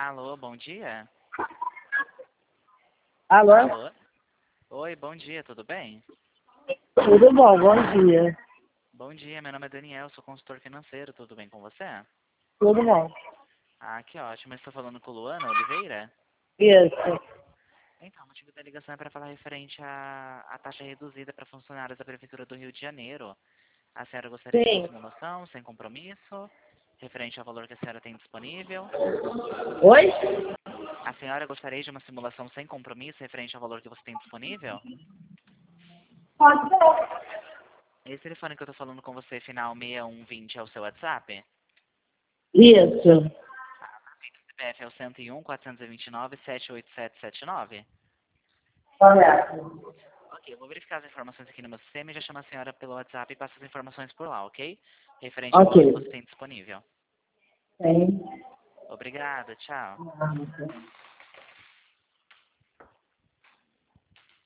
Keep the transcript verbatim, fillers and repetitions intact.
Alô, bom dia? Alô? Alô? Oi, bom dia, tudo bem? Tudo bom, bom dia. Bom dia, meu nome é Daniel, sou consultor financeiro, tudo bem com você? Tudo bom. Ah, que ótimo, estou falando com Luana Oliveira? Isso. Então, o motivo da ligação é para falar referente à, à taxa reduzida para funcionários da Prefeitura do Rio de Janeiro. A senhora gostaria de uma Sim. simulação, sem compromisso, referente ao valor que a senhora tem disponível? Oi? A senhora gostaria de uma simulação sem compromisso, referente ao valor que você tem disponível? Pode ser. Esse telefone que eu estou falando com você, final seis um vinte, é o seu WhatsApp? Isso. C P F é o cento e um, quatrocentos e vinte e nove, setenta e oito sete sete nove? Correto. Ok, eu vou verificar as informações aqui no meu sistema e já chamo a senhora pelo WhatsApp e passo as informações por lá, ok? Referente ao valor que você Ok. tem disponível. Tem. Obrigado, tchau.